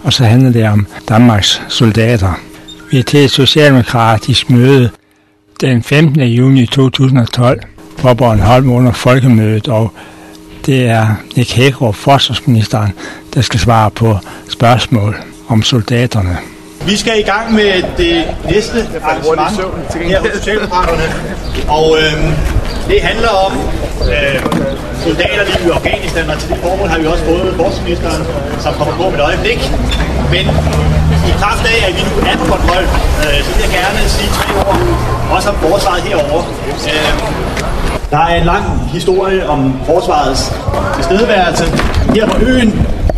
og så handler det om Danmarks soldater. Vi er til et socialdemokratisk møde den 15. juni 2012 på Bornholm under folkemødet, og det er Nick Hækkerup, forsvarsministeren, der skal svare på spørgsmål om soldaterne. Vi skal i gang med det næste arrangement her hos Socialdemokraterne, og det handler om soldaterne i Afghanistan, og til det formål har vi også fået forsvarsministeren, som kommer på med et øjeblik. Men i kraft af, at vi nu er på Bornholm, så vil jeg gerne sige 3 ord, også om forsvaret herovre. Der er en lang historie om forsvarets tilstedeværelse her på øen.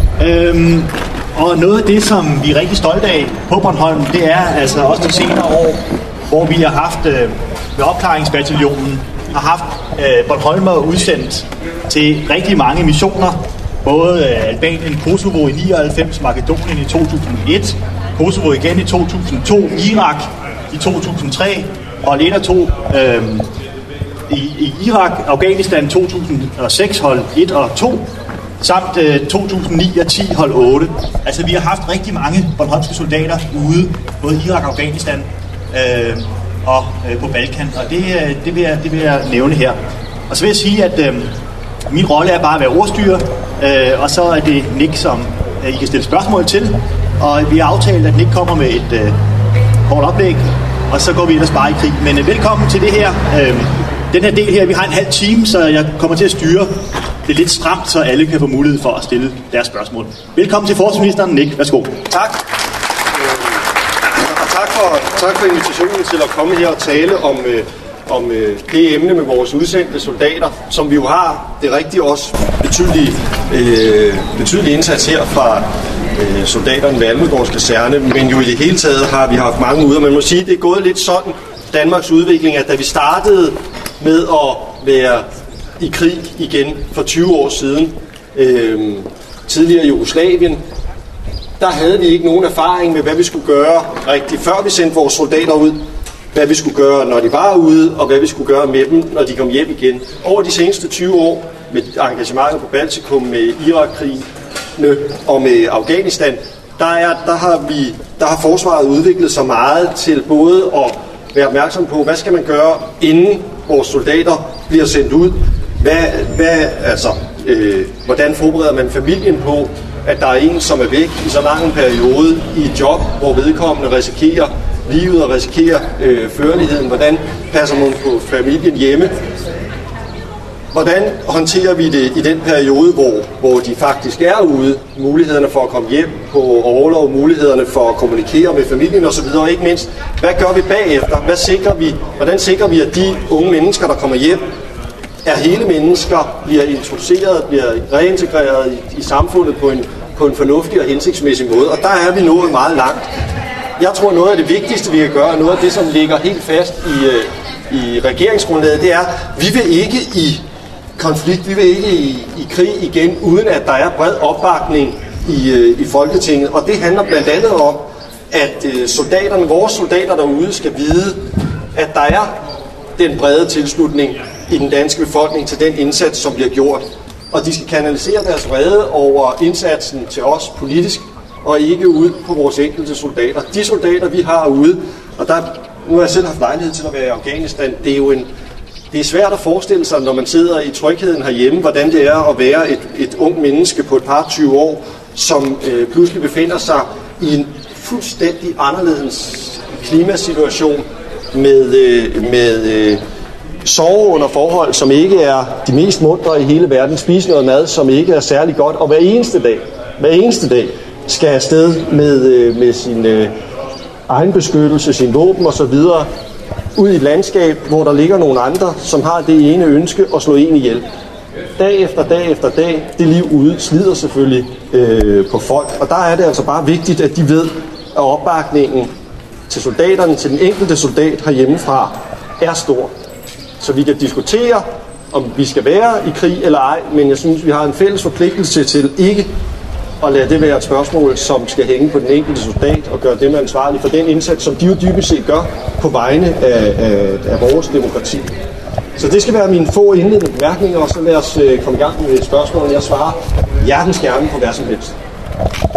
Og noget af det, som vi er rigtig stolte af på Bornholm, det er altså også de senere år, hvor vi har haft med opklaringsbataljonen, har haft Bornholmer udsendt til rigtig mange missioner. Både Albanien, Kosovo i 99, Makedonien i 2001, Kosovo igen i 2002, Irak i 2003 og lidt af 2 i Irak, Afghanistan 2006 hold 1 og 2. Samt 2009 og 10 hold 8. Altså vi har haft rigtig mange bornholmske soldater ude, både i Irak og Afghanistan og på Balkan. Og det vil jeg nævne her. Og så vil jeg sige, at min rolle er bare at være ordstyrer, og så er det Nick, som I kan stille spørgsmål til. Og vi har aftalt, at Nick kommer med et kort oplæg, og så går vi ellers bare i krig. Men velkommen til det her. Den her del her, vi har en halv time, så jeg kommer til at styre det lidt stramt, så alle kan få mulighed for at stille deres spørgsmål. Velkommen til forsvarsministeren. Nick, værsgo. Tak. Tak for invitationen til at komme her og tale om det emne med vores udsendte soldater, som vi jo har det rigtigt også betydelig indsats her fra soldaterne ved Almegårds kaserne, men jo i det hele taget har vi haft mange ude, og man må sige, det er gået lidt sådan, Danmarks udvikling, at da vi startede med at være i krig igen for 20 år siden, tidligere i Jugoslavien, der havde vi ikke nogen erfaring med, hvad vi skulle gøre rigtigt, før vi sendte vores soldater ud, hvad vi skulle gøre, når de var ude, og hvad vi skulle gøre med dem, når de kom hjem igen. Over de seneste 20 år, med engagementet på Baltikum, med Irak-krigen og med Afghanistan, der har forsvaret udviklet sig meget til både at være opmærksom på, hvad skal man gøre, inden vores soldater bliver sendt ud. Hvordan forbereder man familien på, at der er en, som er væk i så lang en periode i et job, hvor vedkommende risikerer livet og risikerer førligheden? Hvordan passer man på familien hjemme? Hvordan håndterer vi det i den periode, hvor de faktisk er ude? Mulighederne for at komme hjem på orlov, mulighederne for at kommunikere med familien osv. Og ikke mindst, hvad gør vi bagefter? Hvordan sikrer vi, at de unge mennesker, der kommer hjem, er hele mennesker, bliver introduceret, bliver reintegreret i samfundet på en fornuftig og hensigtsmæssig måde? Og der er vi nået meget langt. Jeg tror, noget af det vigtigste, vi kan gøre, noget af det, som ligger helt fast i regeringsgrundlaget, det er, vi vil ikke i konflikt, vi vil ikke i krig igen, uden at der er bred opbakning i Folketinget. Og det handler blandt andet om, at vores soldater derude skal vide, at der er den brede tilslutning i den danske befolkning til den indsats, som bliver gjort. Og de skal kanalisere deres vrede over indsatsen til os politisk, og ikke ud på vores enkelte soldater. De soldater, vi har ude, og nu har jeg selv haft lejlighed til at være i Afghanistan, det er svært at forestille sig, når man sidder i trygheden herhjemme, hvordan det er at være et ung menneske på et par 20 år, som pludselig befinder sig i en fuldstændig anderledes klimasituation med sove under forhold, som ikke er de mest muntre i hele verden, spise noget mad, som ikke er særlig godt, og hver eneste dag skal afsted med sin egen beskyttelse, sin våben osv., ud i et landskab, hvor der ligger nogle andre, som har det ene ønske at slå en ihjel. Dag efter dag, det liv ude slider selvfølgelig på folk, og der er det altså bare vigtigt, at de ved, at opbakningen til soldaterne, til den enkelte soldat herhjemmefra, er stor. Så vi kan diskutere, om vi skal være i krig eller ej, men jeg synes, vi har en fælles forpligtelse til ikke at lade det være et spørgsmål, som skal hænge på den enkelte soldat og gøre dem ansvarlige for den indsats, som de jo dybest set gør på vegne af vores demokrati. Så det skal være mine få indledende bemærkninger, og så lad os komme i gang med et spørgsmål, jeg svarer hjertens gerne på hvad som helst.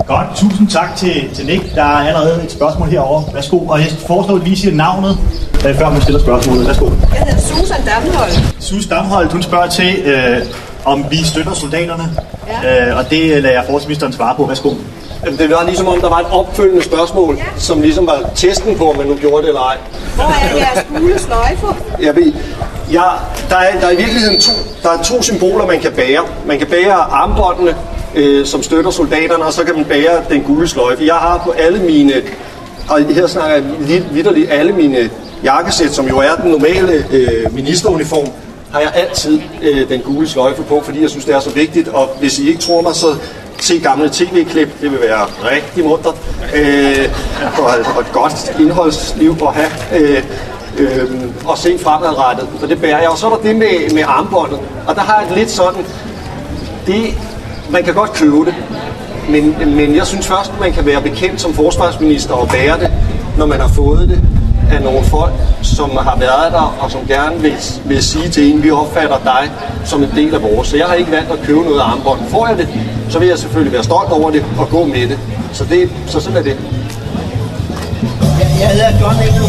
Godt, tusind tak til Nick. Der er allerede et spørgsmål herovre. Værsgo, og jeg foreslår, at vi siger navnet, før man stiller spørgsmålet. Værsgo. Jeg hedder Susan Damholdt. Susan Damholdt, hun spørger til, om vi støtter soldaterne, og det lader jeg forsvarsministeren svare på. Værsgo. Det var ligesom om, der var et opfølgende spørgsmål, som ligesom var testen på, om man nu gjorde det eller ej. Hvor er jeres gule sløjfer? Jeg ved, der er i virkeligheden to symboler, man kan bære. Man kan bære armbåndene, som støtter soldaterne, og så kan man bære den gule sløjfe. Jeg har på alle mine, og her snakker jeg vitterligt alle mine jakkesæt, som jo er den normale ministeruniform, har jeg altid den gule sløjfe på, fordi jeg synes, det er så vigtigt. Og hvis I ikke tror mig, så se gamle tv-klip. Det vil være rigtig muntert. Og et godt indholdsliv at have. Og se fremadrettet, for det bærer jeg. Og så er der det med armbåndet. Og der har jeg lidt sådan, man kan godt købe det, men jeg synes først, man kan være bekendt som forsvarsminister og bære det, når man har fået det af nogle folk, som har været der, og som gerne vil sige til en, vi opfatter dig som en del af vores. Så jeg har ikke valgt at købe noget armbånd. Får jeg det, så vil jeg selvfølgelig være stolt over det og gå med det. Så sådan er det. Jeg hedder John Engel.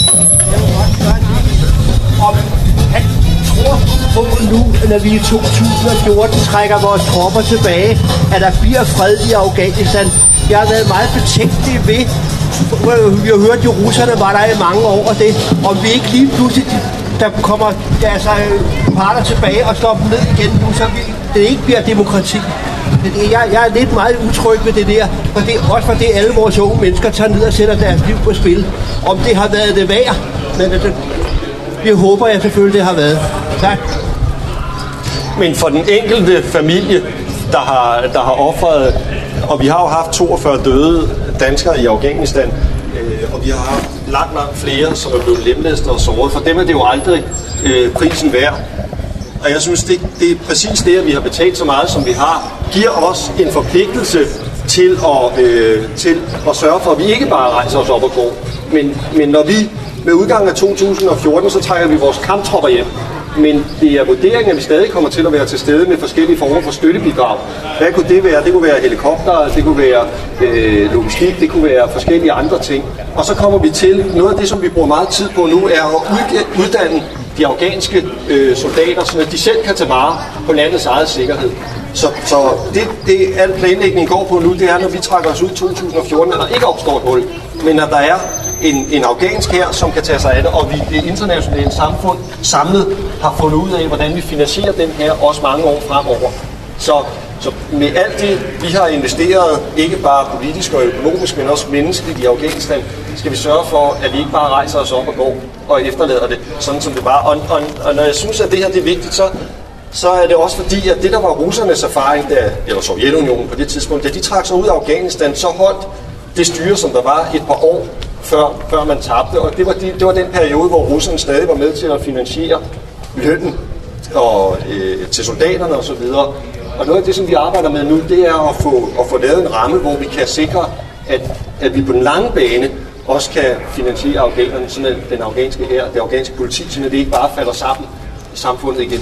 Om han tror på nu, når vi i 2014 trækker vores tropper tilbage, at der bliver fred i Afghanistan. Jeg har været meget betænkelig ved, vi har hørt, at russerne var der i mange år, og det, om vi ikke lige pludselig, der kommer parter tilbage og slår dem ned igen nu, så det ikke bliver demokrati. Jeg er lidt meget utryg ved det der, for det er også fordi alle vores unge mennesker tager ned og sætter deres liv på spil. Om det har været det værd, men det håber jeg selvfølgelig, det har været. Tak. Men for den enkelte familie, der har offret, og vi har jo haft 42 døde danskere i Afghanistan, og vi har haft langt flere, som er blevet lemlæstet og såret. For dem er det jo aldrig prisen værd. Og jeg synes, det er præcis det, at vi har betalt så meget, som vi har, giver os en forpligtelse til at sørge for, at vi ikke bare rejser os op og går. Men når vi med udgangen af 2014, så trækker vi vores kamptropper hjem. Men det er vurderingen, at vi stadig kommer til at være til stede med forskellige former for støttebidrag. Hvad kunne det være? Det kunne være helikopter, det kunne være logistik, det kunne være forskellige andre ting. Og så kommer vi til noget af det, som vi bruger meget tid på nu, er at uddanne de afghanske soldater, så de selv kan tage vare på landets eget sikkerhed. Så det al planlægning går på nu, det er, når vi trækker os ud i 2014, at der ikke opstår et hul, men at der er en afghansk her, som kan tage sig af det, og vi det internationale samfund samlet har fundet ud af, hvordan vi finansierer den her også mange år fremover. Så med alt det, vi har investeret, ikke bare politisk og økonomisk, men også menneskeligt i Afghanistan, skal vi sørge for, at vi ikke bare rejser os op og går og efterlader det, sådan som det var. Og når jeg synes, at det her det er vigtigt, så er det også fordi, at det der var russernes erfaring, eller Sovjetunionen på det tidspunkt, da de trak sig ud af Afghanistan, så holdt det styre, som der var et par år, før man tabte. Og det var den periode, hvor russerne stadig var med til at finansiere lønnen og, til soldaterne osv. Og noget af det, som vi arbejder med nu, det er at få lavet en ramme, hvor vi kan sikre, at vi på den lange bane også kan finansiere afghanerne, sådan at den afghanske hær, det afghanske politi, sådan at det ikke bare falder sammen i samfundet igen.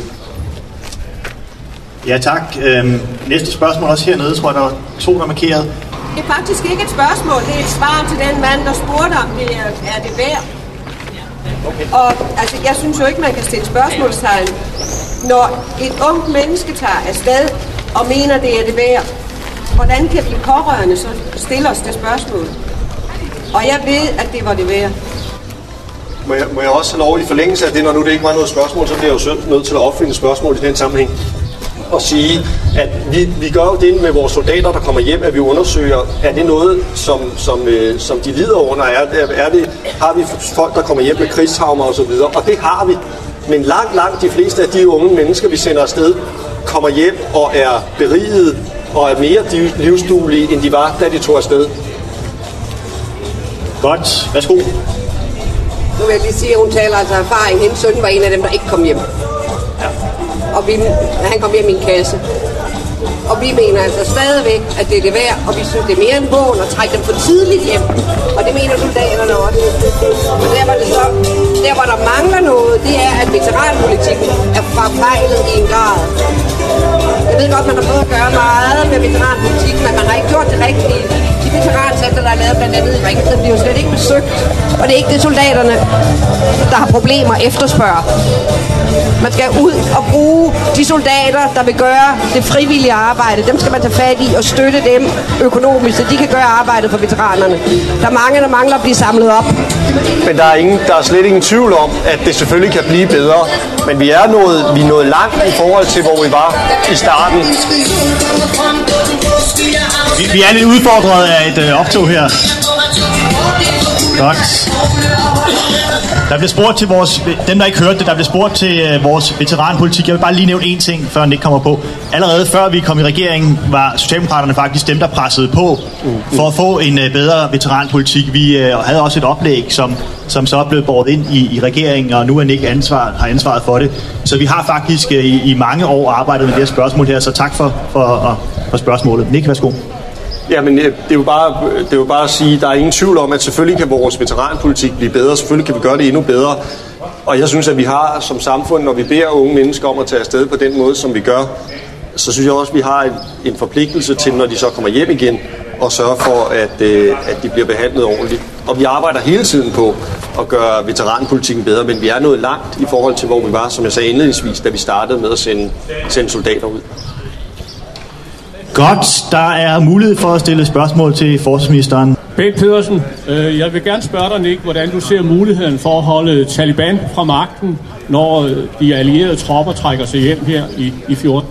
Ja, tak. Næste spørgsmål også hernede, tror jeg, der er 2, der markeret. Det er faktisk ikke et spørgsmål, det er et svar til den mand, der spurgte, om det er det værd. Okay. Og altså, jeg synes jo ikke, man kan stille spørgsmålstegn, når et ungt menneske tager afsted og mener, det er det værd. Hvordan kan de pårørende så stille os det spørgsmål? Og jeg ved, at det var det værd. Må jeg også have lov i forlængelse af det, når nu det ikke var noget spørgsmål, så bliver jeg jo nødt til at opfinde spørgsmål i den sammenhæng. Og sige, at vi gør jo det med vores soldater, der kommer hjem, at vi undersøger, er det noget, som de lider under? Har vi folk, der kommer hjem med krigstraumer osv.? Og det har vi. Men langt de fleste af de unge mennesker, vi sender afsted, kommer hjem og er beriget og er mere livsduelige, end de var, da de tog afsted. Godt. Værsgo. Nu vil jeg lige sige, at hun taler altså erfaring. Hendes søn var en af dem, der ikke kom hjem. Ja. Og han kom hjem i en kasse. Og vi mener altså stadigvæk, at det er det værd, og vi synes, det er mere end hån at trække dem for tidligt hjem. Og det mener soldaterne også. Og der hvor der mangler noget, det er, at veteranpolitikken er forfejlet i en grad. Jeg ved godt, man har prøvet at gøre meget med veteranpolitik, men man har ikke gjort det rigtigt. De veterancentre, der er lavet blandt andet i Ringsted, bliver jo slet ikke besøgt. Og det er ikke det soldaterne, der har problemer efterspørger. Man skal ud og bruge de soldater, der vil gøre det frivillige arbejde. Dem skal man tage fat i og støtte dem økonomisk, så de kan gøre arbejdet for veteranerne. Der er mange, der mangler at blive samlet op. Men der er slet ingen tvivl om, at det selvfølgelig kan blive bedre. Men vi er nået langt i forhold til, hvor vi var i starten. Vi er lidt udfordret af et optog her. Godt. Der bliver spurgt til dem der ikke hørte det, der bliver spurgt til vores veteranpolitik. Jeg vil bare lige nævne én ting, før den ikke kommer på. Allerede før vi kom i regeringen, var Socialdemokraterne faktisk dem, der pressede på for at få en bedre veteranpolitik. Vi havde også et oplæg, som så blev båret ind i regeringen, og nu er Nick har ansvaret for det. Så vi har faktisk i mange år arbejdet med det her spørgsmål her, så tak for spørgsmålet. Nick, værsgo. Ja, men det er jo bare at sige, at der er ingen tvivl om, at selvfølgelig kan vores veteranpolitik blive bedre, selvfølgelig kan vi gøre det endnu bedre. Og jeg synes, at vi har som samfund, når vi beder unge mennesker om at tage afsted på den måde, som vi gør, så synes jeg også, at vi har en forpligtelse til, når de så kommer hjem igen, og sørge for, at de bliver behandlet ordentligt. Og vi arbejder hele tiden på at gøre veteranpolitikken bedre, men vi er nået langt i forhold til, hvor vi var, som jeg sagde indledningsvis, da vi startede med at sende soldater ud. Godt, der er mulighed for at stille spørgsmål til forsvarsministeren. Bent Pedersen, jeg vil gerne spørge dig, Nick, hvordan du ser muligheden for at holde Taliban fra magten, når de allierede tropper trækker sig hjem her i 14?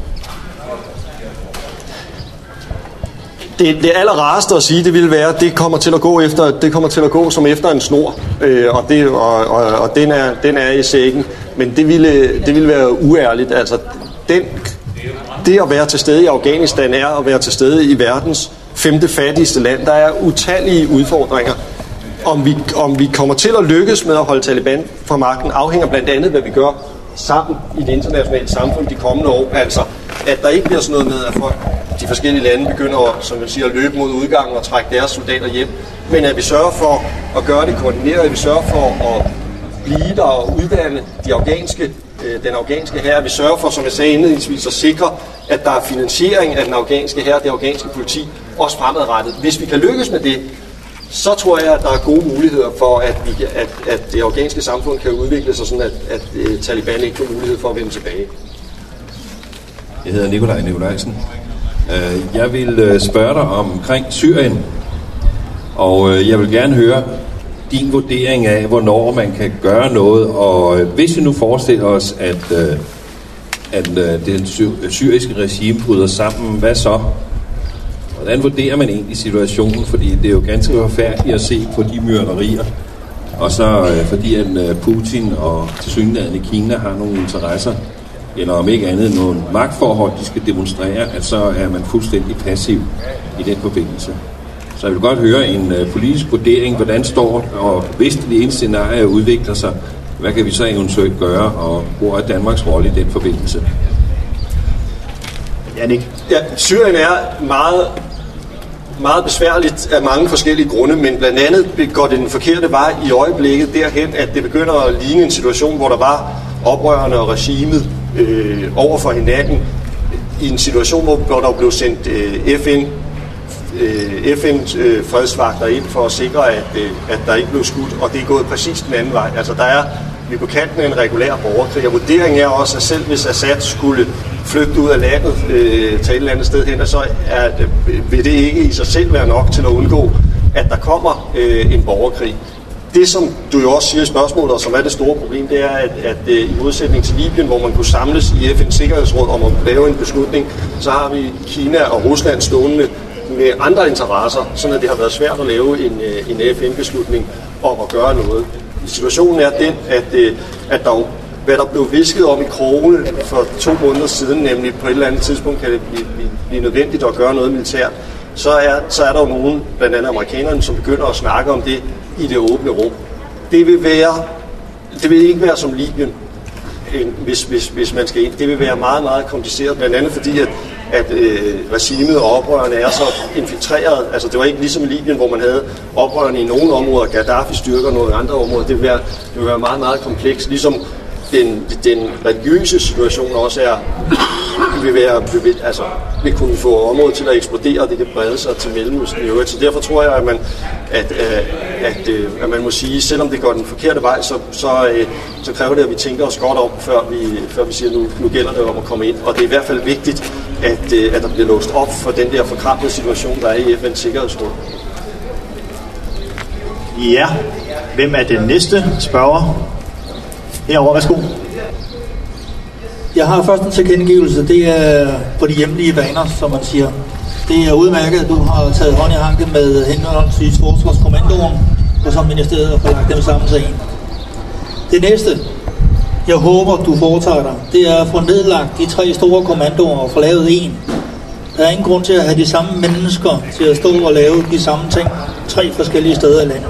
Det aller rareste at sige, det ville være, at det kommer til at gå som efter en snor, og den er i sækken. Men det ville være uærligt. Altså, det at være til stede i Afghanistan er at være til stede i verdens 5. fattigste land. Der er utallige udfordringer. Om vi kommer til at lykkes med at holde Taliban fra magten, afhænger blandt andet, hvad vi gør sammen i det internationale samfund de kommende år. Altså, at der ikke bliver sådan noget med, at folk, de forskellige lande begynder at løbe mod udgangen og trække deres soldater hjem. Men at vi sørger for at gøre det koordineret, at vi sørger for at blive der og uddanne den afghanske hær. Vi sørger for, som jeg sagde indledningsvis, at sikre, at der er finansiering af den afghanske hær, det afghanske politi, også fremadrettet. Hvis vi kan lykkes med det, så tror jeg, at der er gode muligheder for, at det afghanske samfund kan udvikle sig sådan, at Taliban ikke får mulighed for at vende tilbage. Jeg hedder Nikolaj Nikolajsen. Jeg vil spørge dig omkring Syrien, og jeg vil gerne høre din vurdering af, hvornår man kan gøre noget, og hvis vi nu forestiller os, at det syriske regime bryder sammen, hvad så? Hvordan vurderer man egentlig situationen? Fordi det er jo ganske forfærdeligt at se på de myrderier, og så fordi at Putin og tilsyneladende Kina har nogle interesser, eller om ikke andet nogle magtforhold, de skal demonstrere, at så er man fuldstændig passiv i den forbindelse. Så jeg vil godt høre en politisk vurdering, hvordan står, og hvis det ene scenarie udvikler sig, hvad kan vi så eventuelt gøre, og hvor er Danmarks rolle i den forbindelse? Jannik? Ja, Syrien er meget, meget besværligt af mange forskellige grunde, men blandt andet går det den forkerte vej i øjeblikket derhen, at det begynder at ligne en situation, hvor der var oprørerne og regimet over for hinanden, i en situation, hvor der blev sendt FN's fredsvagter ind for at sikre, at der ikke blev skudt, og det er gået præcis den anden vej. Altså, vi er på kanten af en regulær borgerkrig, og vurderingen er også, at selv hvis Assad skulle flygte ud af landet til et eller andet sted hen, så vil det ikke i sig selv være nok til at undgå, at der kommer en borgerkrig. Det, som du jo også siger i spørgsmålet, og som er det store problem, det er, at i modsætning til Libyen, hvor man kunne samles i FN's Sikkerhedsråd om at lave en beslutning, så har vi Kina og Rusland stående med andre interesser, sådan at det har været svært at lave en FN-beslutning om at gøre noget. Situationen er den, at hvad der blev visket om i krogene for 2 måneder siden, nemlig på et eller andet tidspunkt kan det blive nødvendigt at gøre noget militært, så er der jo nogen, blandt andet amerikanerne, som begynder at snakke om det i det åbne rum. Det vil ikke være som Libyen, hvis man skal ind. Det vil være meget, meget kompliceret, blandt andet fordi, regimet og oprørerne er så infiltreret. Altså det var ikke ligesom i Libyen, hvor man havde oprørerne i nogle områder, Gaddafi styrker nogle andre områder. Det vil være meget, meget komplekst. Ligesom den religiøse situation også vil kunne få området til at eksplodere, og det kan brede sig til Mellemøsten i øvrigt. Så derfor tror jeg, at man må sige, selvom det går den forkerte vej, så kræver det, at vi tænker os godt om, før vi siger, nu gælder det om at komme ind. Og det er i hvert fald vigtigt, at der bliver låst op for den der forkrampede situation, der er i FN's Sikkerhedsråd. Ja, hvem er den næste spørger? Herovre, værsgo. Jeg har først en tilkendegivelse, det er på de hjemlige baner, som man siger. Det er udmærket, at du har taget hånd i hanke med henholdsvis Forsvarskommandoen, og som ministeriet har lagt dem sammen til en. Det næste, jeg håber, du foretager dig, det er at få nedlagt de 3 store kommandoer og få lavet en. Der er ingen grund til at have de samme mennesker til at stå og lave de samme ting 3 forskellige steder i landet.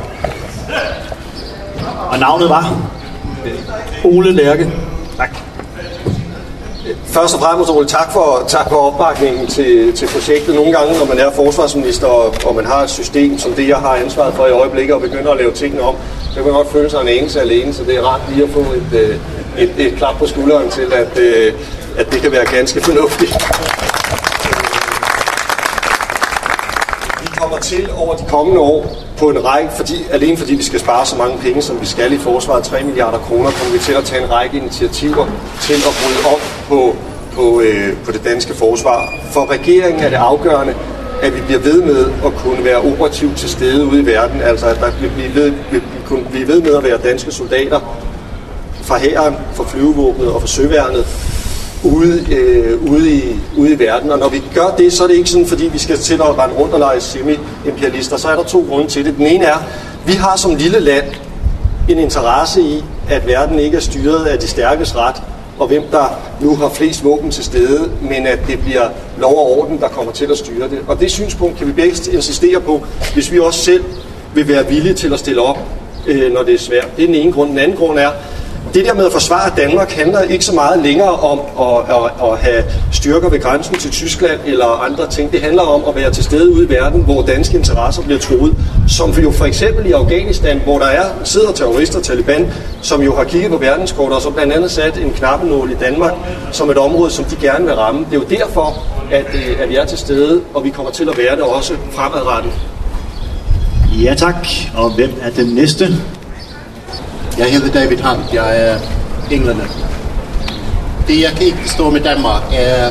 Og navnet var? Ole Lærke. Tak. Først og fremmest, Ole, tak for opbakningen til projektet. Nogle gange, når man er forsvarsminister, og man har et system som det, jeg har ansvaret for i øjeblikket, og begynder at lave tingene om, så kan man godt føle sig en anelse alene, så det er rart lige at få et klap på skulderen til, at det kan være ganske fornuftigt. Vi kommer til over de kommende år på en række, alene fordi vi skal spare så mange penge, som vi skal i forsvaret, 3 milliarder kroner, kommer vi til at tage en række initiativer til at bryde op på det danske forsvar. For regeringen er det afgørende, at vi bliver ved med at kunne være operativt til stede ude i verden, altså at der kunne blive ved med at være danske soldater fra hæren, fra flyvevåbnet og fra søværnet ude i verden. Og når vi gør det, så er det ikke sådan, fordi vi skal til at rende rundt og lege semi-imperialister. Så er der 2 grunde til det. Den ene er, vi har som lille land en interesse i, at verden ikke er styret af de stærkes ret, og hvem der nu har flest våben til stede, men at det bliver lov og orden, der kommer til at styre det. Og det synspunkt kan vi bedst insistere på, hvis vi også selv vil være villige til at stille op, når det er svært. Det er den ene grund. Den anden grund er, det der med at forsvare Danmark handler ikke så meget længere om at have styrker ved grænsen til Tyskland eller andre ting. Det handler om at være til stede ude i verden, hvor danske interesser bliver truet. Som jo for eksempel i Afghanistan, hvor der sidder terrorister, Taliban, som jo har kigget på verdenskortet og så blandt andet sat en knappenål i Danmark som et område, som de gerne vil ramme. Det er jo derfor, at vi er til stede, og vi kommer til at være det også fremadrettet. Ja tak, og hvem er den næste? Jeg hedder David Hunt, jeg er englænder. Det jeg kan ikke forstå med Danmark er,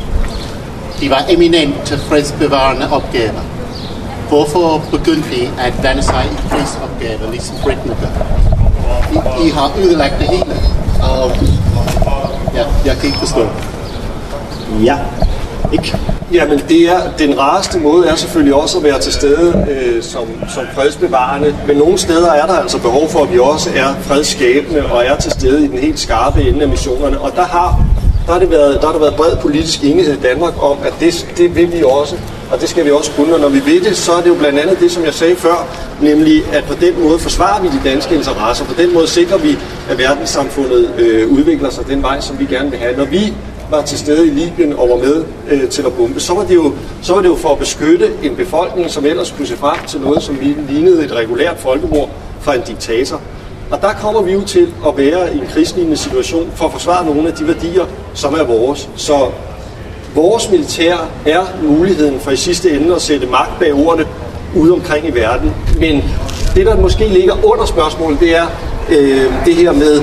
de var eminente fredsbevarende opgaver. Hvorfor begyndte de at blande sig i fredsopgaver, ligesom Britain gør? I har ødelagt det hele, og ja, jeg kan ikke forstå. Ja, ikke? Jamen, den rareste måde er selvfølgelig også at være til stede som fredsbevarende, men nogle steder er der altså behov for, at vi også er fredsskabende og er til stede i den helt skarpe ende af missionerne. Og der har der været bred politisk enighed i Danmark om, at det vil vi også, og det skal vi også kunne. Og når vi ved det, så er det jo blandt andet det, som jeg sagde før, nemlig at på den måde forsvarer vi de danske interesser. På den måde sikrer vi, at verdenssamfundet udvikler sig den vej, som vi gerne vil have. Når vi var til stede i Libyen og var med til at bombe, så var det jo for at beskytte en befolkning, som ellers kunne se frem til noget, som lignede et regulært folkemord fra en diktator. Og der kommer vi jo til at være i en krigslignende situation for at forsvare nogle af de værdier, som er vores. Så vores militær er muligheden for i sidste ende at sætte magt bag ordene ude omkring i verden. Men det, der måske ligger under spørgsmålet, det er det her med,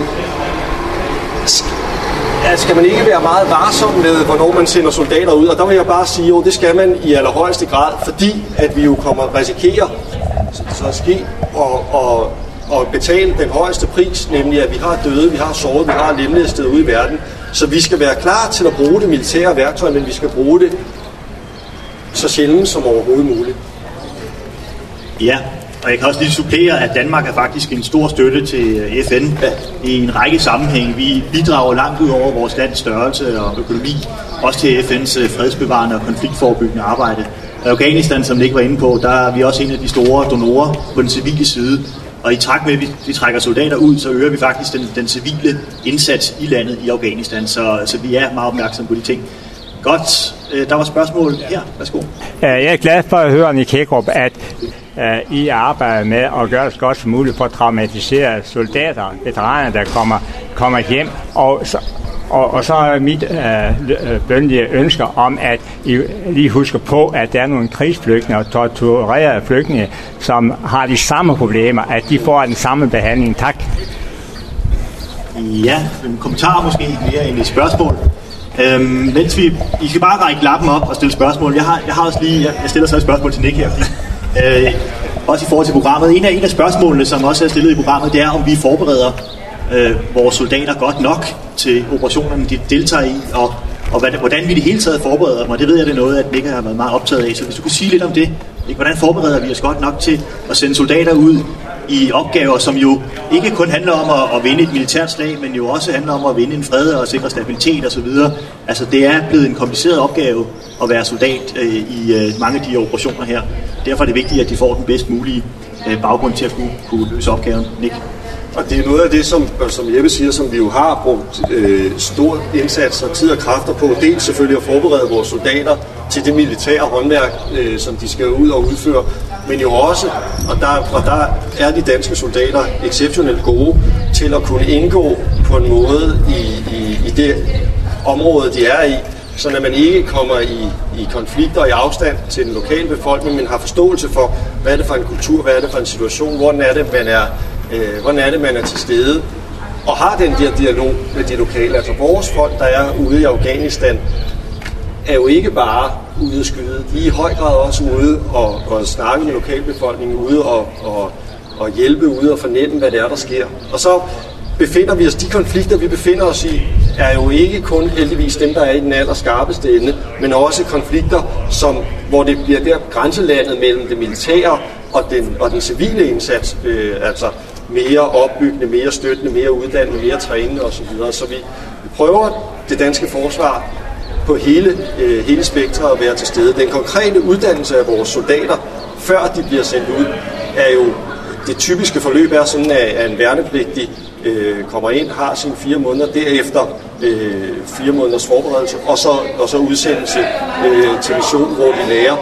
skal man ikke være meget varsom med, hvornår man sender soldater ud? Og der vil jeg bare sige, jo, det skal man i allerhøjeste grad, fordi at vi jo risikerer så at ske og betale den højeste pris, nemlig at vi har døde, vi har såret, vi har lemlæstet ude i verden. Så vi skal være klar til at bruge det militære værktøj, men vi skal bruge det så sjældent som overhovedet muligt. Ja, og jeg kan også lige supplere, at Danmark er faktisk en stor støtte til FN i en række sammenhæng. Vi bidrager langt ud over vores lands størrelse og økonomi, også til FN's fredsbevarende og konfliktforebyggende arbejde. I Afghanistan, som Nick var inde på, der er vi også en af de store donorer på den civile side. Og i takt med, at vi trækker soldater ud, så øger vi faktisk den civile indsats i landet i Afghanistan. Så vi er meget opmærksomme på de ting. Godt. Der var spørgsmål her. Værsgo. Jeg er glad for at høre, Nick Hækkerup, at I arbejder med at gøre det så godt som muligt for traumatiserede soldater, veteraner, der kommer hjem. Og så er mit bønlige ønsker om, at I lige husker på, at der er nogle krigsflygtninge og torturerede flygtninge, som har de samme problemer, at de får den samme behandling. Tak. Ja, en kommentar måske mere end et spørgsmål. Mens I skal bare række lappen op og stille spørgsmål. Jeg har også lige, jeg stiller så et spørgsmål til Nick her. Også i forhold til programmet. En af spørgsmålene, som også er stillet i programmet, det er, om vi forbereder vores soldater godt nok til operationerne, de deltager i, og hvordan vi det hele taget forbereder dem. Og det ved jeg, det er noget, at Nick har været meget optaget af. Så hvis du kunne sige lidt om det. Hvordan forbereder vi os godt nok til at sende soldater ud i opgaver, som jo ikke kun handler om at vinde et militært slag, men jo også handler om at vinde en fred og sikre stabilitet osv. Altså det er blevet en kompliceret opgave at være soldat i mange af de operationer her. Derfor er det vigtigt, at de får den bedst mulige baggrund til at kunne løse opgaven. Nick? Og det er noget af det, som Jeppe siger, som vi jo har brugt stor indsats og tid og kræfter på. Dels selvfølgelig at forberede vores soldater til det militære håndværk, som de skal ud og udføre. Men jo også, og der er de danske soldater exceptionelt gode til at kunne indgå på en måde i det område, de er i, så at man ikke kommer i konflikter og i afstand til den lokale befolkning, men har forståelse for, hvad er det for en kultur, hvad er det for en situation, hvordan er det, man er til stede, og har den der dialog med de lokale. Altså vores folk, der er ude i Afghanistan, er jo ikke bare ude at skyde. De er i høj grad også ude og snakke med lokalbefolkningen, ude og hjælpe, ude og fornemme, hvad det er, der sker. Og så befinder vi os, de konflikter, vi befinder os i, er jo ikke kun heldigvis dem, der er i den allerskarpeste ende, men også konflikter, hvor det bliver der grænselandet mellem det militære og den civile indsats, altså mere opbyggende, mere støttende, mere uddannende, mere trænende osv. Så vi prøver det danske forsvar på hele spektret at være til stede. Den konkrete uddannelse af vores soldater, før de bliver sendt ud, er jo det typiske forløb er sådan, at en værnepligtig kommer ind, har sine 4 måneder, derefter 4 måneders forberedelse, og så udsendelse til mission, hvor de lærer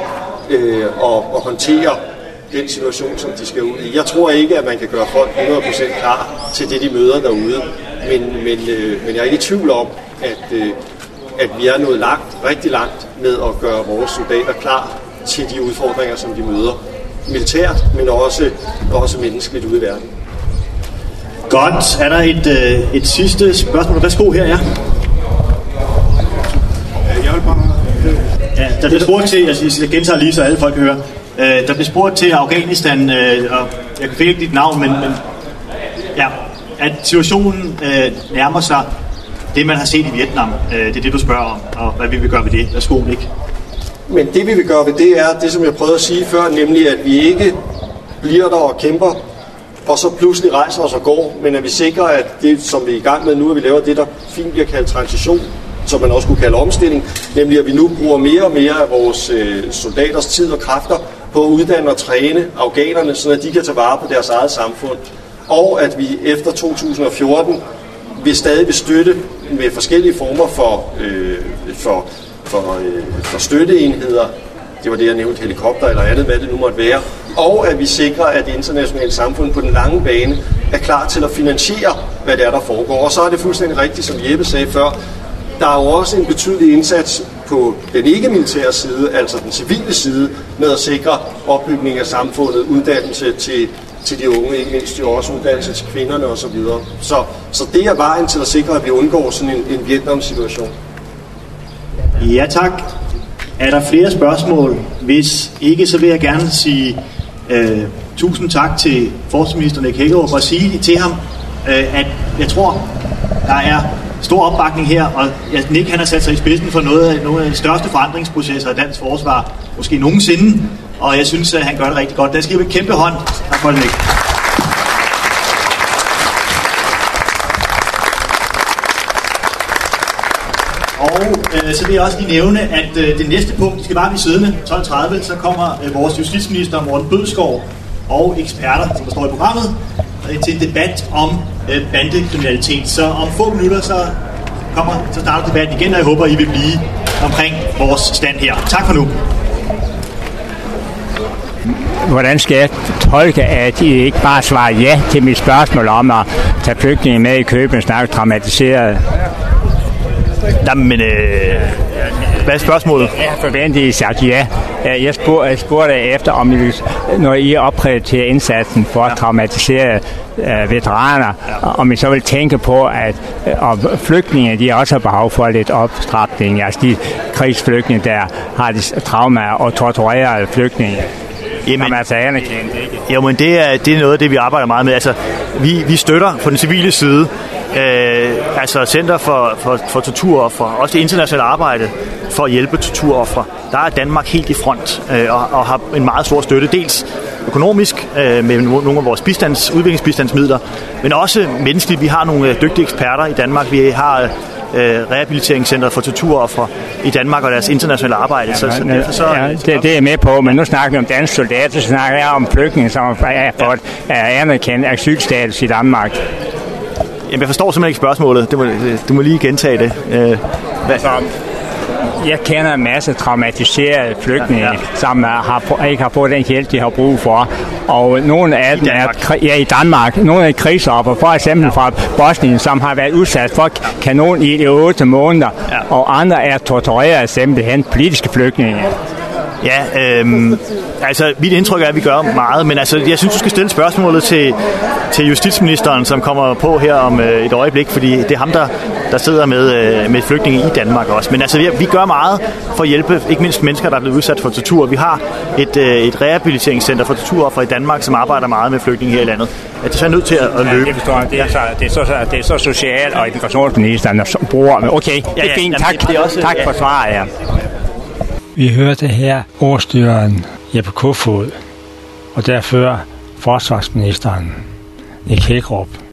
at håndtere den situation, som de skal ud i. Jeg tror ikke, at man kan gøre folk 100% klar til det, de møder derude, men jeg er ikke i tvivl om, at vi er nået rigtig langt med at gøre vores soldater klar til de udfordringer, som de møder militært, men også menneskeligt ude i verden. Godt. Er der et sidste spørgsmål? Værsgo her, ja. Jeg vil bare... Ja, der bliver spurgt til, jeg gentager lige, så alle folk hører. Der bliver spurgt til Afghanistan, og jeg fik ikke dit navn, men ja, at situationen nærmer sig det, man har set i Vietnam. Det er det, du spørger om, og hvad vi vil gøre ved det. Værsgo, Nick. Men det, vi vil gøre ved det, er det, som jeg prøvede at sige før, nemlig at vi ikke bliver der og kæmper, og så pludselig rejser os og går, men at vi sikrer, at det, som vi er i gang med nu, at vi laver det, der fint bliver kaldt transition, som man også kunne kalde omstilling, nemlig at vi nu bruger mere og mere af vores soldaters tid og kræfter på at uddanne og træne afghanerne, så at de kan tage vare på deres eget samfund. Og at vi efter 2014 vil stadig støtte med forskellige former for støtteenheder. Det var det, jeg nævnte, helikopter eller andet, hvad det nu måtte være. Og at vi sikrer, at det internationale samfund på den lange bane er klar til at finansiere, hvad det er, der foregår. Og så er det fuldstændig rigtigt, som Jeppe sagde før. Der er jo også en betydelig indsats på den ikke-militære side, altså den civile side, med at sikre opbygning af samfundet, uddannelse til de unge, ikke mindst jo også uddannelse til kvinderne osv. Så det er vejen til at sikre, at vi undgår sådan en Vietnam-situation. Ja, tak. Er der flere spørgsmål? Hvis ikke, så vil jeg gerne sige tusind tak til forsvarsminister Nick Hækkerup og sige til ham, at jeg tror, der er stor opbakning her, og Nick han har sat sig i spidsen for nogle af de største forandringsprocesser i dansk forsvar, måske nogensinde, og jeg synes, at han gør det rigtig godt. Der skal vi et kæmpe hånd. Tak for det, Nick. Og så vil jeg også lige nævne, at det næste punkt, vi skal bare blive siddende, 12.30, så kommer vores justitsminister Morten Bødskov og eksperter, som der står i programmet, til en debat om bandekriminalitet. Så om få minutter, så starter debatten igen, og jeg håber, I vil blive omkring vores stand her. Tak for nu. Hvordan skal jeg tolke, at I ikke bare svarer ja til mit spørgsmål om at tage flygtninge med i køben, snakke dramatiseret? Jamen, hvad er spørgsmålet? Jeg forventede, I sagt ja. Jeg spurgte efter, om I, når I opprioriterer indsatsen for at traumatisere veteraner, om I så vil tænke på, at flygtninge, de også har behov for lidt opstrapning. Altså de krigsflygtninge, der har de traumer, og torturerede flygtninge. Jamen, altså anerkendt, ikke? Jamen, det er noget af det, vi arbejder meget med. Altså, vi støtter på den civile side, altså Center for Torturofre, også det internationale arbejde for at hjælpe torturofre. Der er Danmark helt i front og har en meget stor støtte, dels økonomisk med nogle af vores udviklingsbistandsmidler, men også menneskeligt. Vi har nogle dygtige eksperter i Danmark. Vi har rehabiliteringscentret for torturofre i Danmark og deres internationale arbejde. Det er jeg med på, men nu snakker vi om danske soldater, så snakker jeg om flygtninge, som er anerkendt asylstatus i Danmark. Jamen, jeg forstår simpelthen ikke spørgsmålet. Du må lige gentage det. Jeg kender en masse traumatiserede flygtninge, som ikke har fået den hjælp, de har brug for. Og nogle af dem i Danmark. Nogle af krigsoffer, for eksempel fra Bosnien, som har været udsat for kanon i 8 måneder, og andre er tortureret simpelthen politiske flygtninge. Ja, altså mit indtryk er, at vi gør meget, men altså, jeg synes, du skal stille spørgsmålet til justitsministeren, som kommer på her om et øjeblik, fordi det er ham, der sidder med flygtninge i Danmark også. Men altså, vi gør meget for at hjælpe, ikke mindst mennesker, der er blevet udsat for tortur. Vi har et rehabiliteringscenter for torturofre i Danmark, som arbejder meget med flygtninge her i landet. At det er nødt til at løbe. Det forstår jeg. Det er så social- og integrationsministeren, der bruger. Okay, det er fint. Tak for svaret, ja. Vi hørte her ordstyreren Jeppe Kofod, og derfor forsvarsministeren Nick Hækkerup.